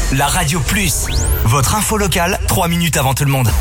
La Radio Plus, votre info locale, 3 minutes avant tout le monde.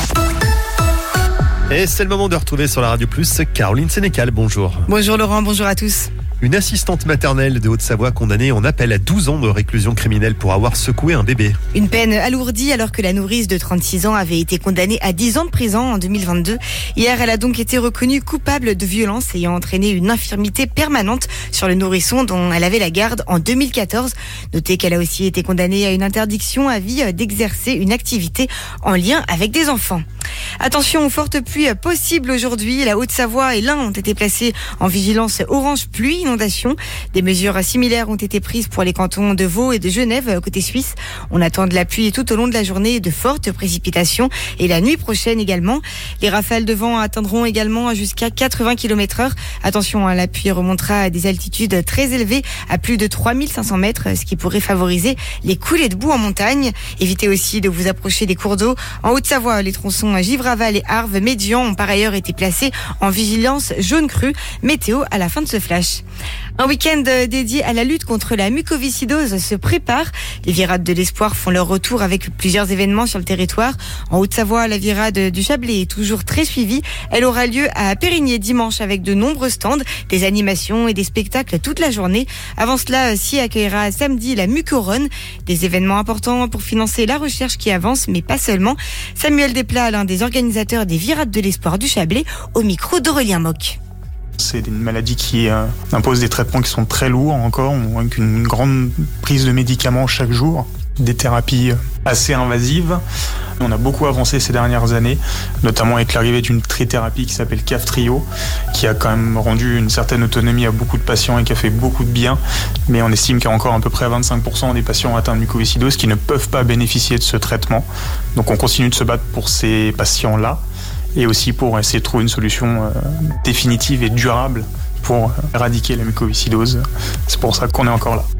Et c'est le moment de retrouver sur la Radio Plus Caroline Sénécal, bonjour. Bonjour Laurent, bonjour à tous. Une assistante maternelle de Haute-Savoie condamnée en appel à 12 ans de réclusion criminelle pour avoir secoué un bébé. Une peine alourdie alors que la nourrice de 36 ans avait été condamnée à 10 ans de prison en 2022. Hier, elle a donc été reconnue coupable de violence ayant entraîné une infirmité permanente sur le nourrisson dont elle avait la garde en 2014. Notez qu'elle a aussi été condamnée à une interdiction à vie d'exercer une activité en lien avec des enfants. Attention aux fortes pluies possibles aujourd'hui. La Haute-Savoie et l'Ain ont été placés en vigilance orange pluie inondation. Des mesures similaires ont été prises pour les cantons de Vaud et de Genève côté suisse. On attend de la pluie tout au long de la journée, de fortes précipitations et la nuit prochaine également. Les rafales de vent atteindront également jusqu'à 80 km/h. Attention, la pluie remontera à des altitudes très élevées, à plus de 3500 mètres, ce qui pourrait favoriser les coulées de boue en montagne. Évitez aussi de vous approcher des cours d'eau. En Haute-Savoie, les tronçons Givraval et Arves Médian ont par ailleurs été placés en vigilance jaune crue. Météo à la fin de ce flash. Un week-end dédié à la lutte contre la mucoviscidose se prépare. Les virades de l'espoir font leur retour avec plusieurs événements sur le territoire. En Haute-Savoie, la virade du Chablais est toujours très suivie. Elle aura lieu à Périgny dimanche avec de nombreux stands, des animations et des spectacles toute la journée. Avant cela, SIE accueillera samedi la Mucorone, des événements importants pour financer la recherche qui avance, mais pas seulement. Samuel Desplat, l'un des organisateurs des virades de l'espoir du Chablais, au micro d'Aurélien Moc. C'est une maladie qui impose des traitements qui sont très lourds encore, avec une grande prise de médicaments chaque jour, des thérapies assez invasives. On a beaucoup avancé ces dernières années, notamment avec l'arrivée d'une trithérapie qui s'appelle Kaftrio, qui a quand même rendu une certaine autonomie à beaucoup de patients et qui a fait beaucoup de bien. Mais on estime qu'il y a encore à peu près 25% des patients atteints de mucoviscidose qui ne peuvent pas bénéficier de ce traitement. Donc on continue de se battre pour ces patients-là, et aussi pour essayer de trouver une solution définitive et durable pour éradiquer la mucoviscidose. C'est pour ça qu'on est encore là.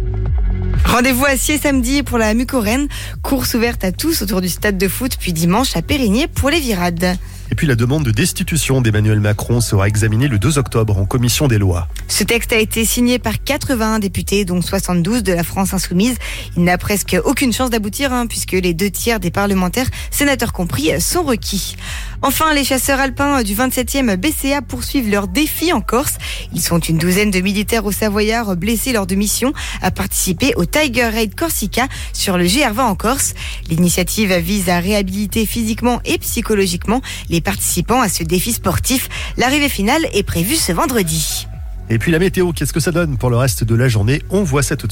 Rendez-vous à SIE samedi pour la Mucorène, course ouverte à tous autour du stade de foot, puis dimanche à Périgny pour les virades. Et puis la demande de destitution d'Emmanuel Macron sera examinée le 2 octobre en commission des lois. Ce texte a été signé par 81 députés, dont 72 de la France insoumise. Il n'a presque aucune chance d'aboutir, puisque les 2/3 des parlementaires, sénateurs compris, sont requis. Enfin, les chasseurs alpins du 27e BCA poursuivent leur défi en Corse. Ils sont une douzaine de militaires au Savoyard blessés lors de missions à participer au Tiger Raid Corsica sur le GR20 en Corse. L'initiative vise à réhabiliter physiquement et psychologiquement les participants à ce défi sportif. L'arrivée finale est prévue ce vendredi. Et puis la météo, qu'est-ce que ça donne pour le reste de la journée? On voit ça tout de suite.